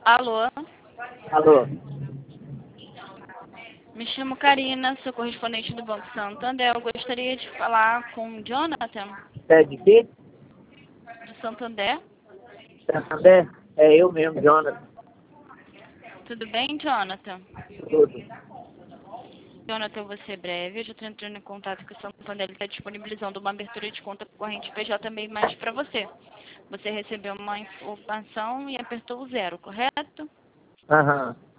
Alô? Alô? Me chamo Karina, sou correspondente do Banco Santander. Eu gostaria de falar com o Jonathan, É de quê? do Santander. Santander? É eu mesmo, Jonas. Tudo bem, Jonathan? Tudo. Jonathan, eu vou ser breve. Eu já estou entrando em contato com o Santander. Ele está disponibilizando uma abertura de conta corrente PJ também mais para você. Você recebeu uma informação e apertou o 0, correto? Aham.